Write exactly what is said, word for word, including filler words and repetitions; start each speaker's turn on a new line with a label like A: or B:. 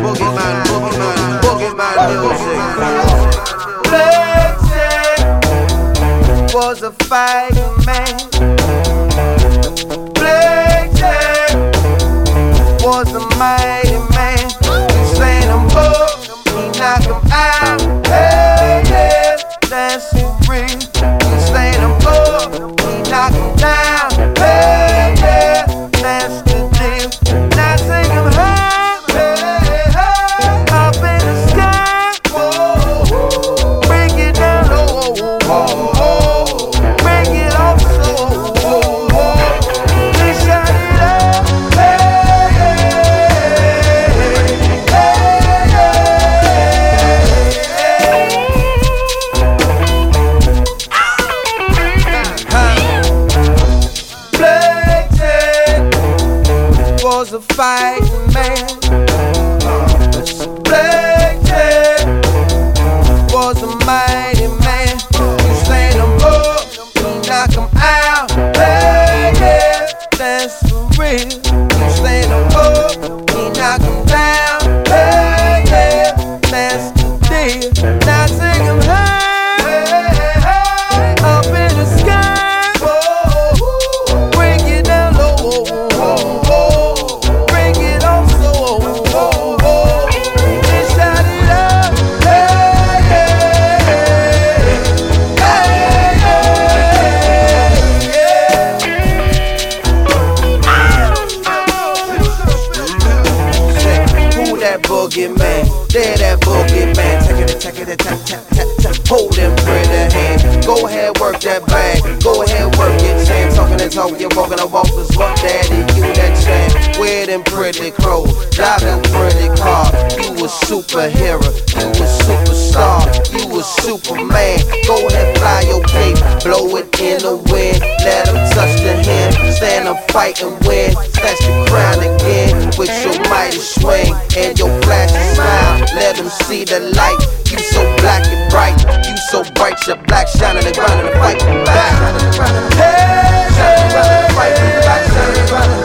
A: boogeyman, boogeyman, boogeyman music.
B: Black was a fighting man. Black Jack was a mighty man. He slayed them up, he knocked them out. Hey, yeah, that's for real. He slayed them up, he knocked them down. Hey, yeah, that's the deal. Now take him high, hey, hey, up in the sky. Whoa, break it down low, whoa, whoa, break it off slow. Whoa, whoa, they shut it up. Hey, hey, hey, hey, hey. Black Jack was a fighting man. Black Jack was a mighty man. He slayed them up, he knocked them out. Hey, yeah, that's for real. He slayed them up, he knocked them down. Hey, yeah, that's the deal. Now take him high, hey, hey, up in the sky. Whoa, bring it down low, whoa, whoa, whoa, bring it on slow. Whoa, whoa, and shout it up. Hey, hey, hey, hey, who that boogeyman? There that boogeyman. Take it, take it, tap, tap, tap, tap. Hold them pretty hands. Go ahead, work that bag. Go ahead, work it, champ. Talking and talking, you're walking the walkers. Fuck daddy, you that champ. Wear them pretty clothes, drive them pretty car. You a superhero, you a superstar, you a superman. Go ahead, fly your cape, blow it in the wind. Let them touch the hem, stand up, fight and win. Snatch the crown again with your mighty swing and your flashing smile. Let them see the light. You so black and bright, you so bright, your black shining and grinding and fighting back. Hey, shining and grinding and fighting back, shining and grinding.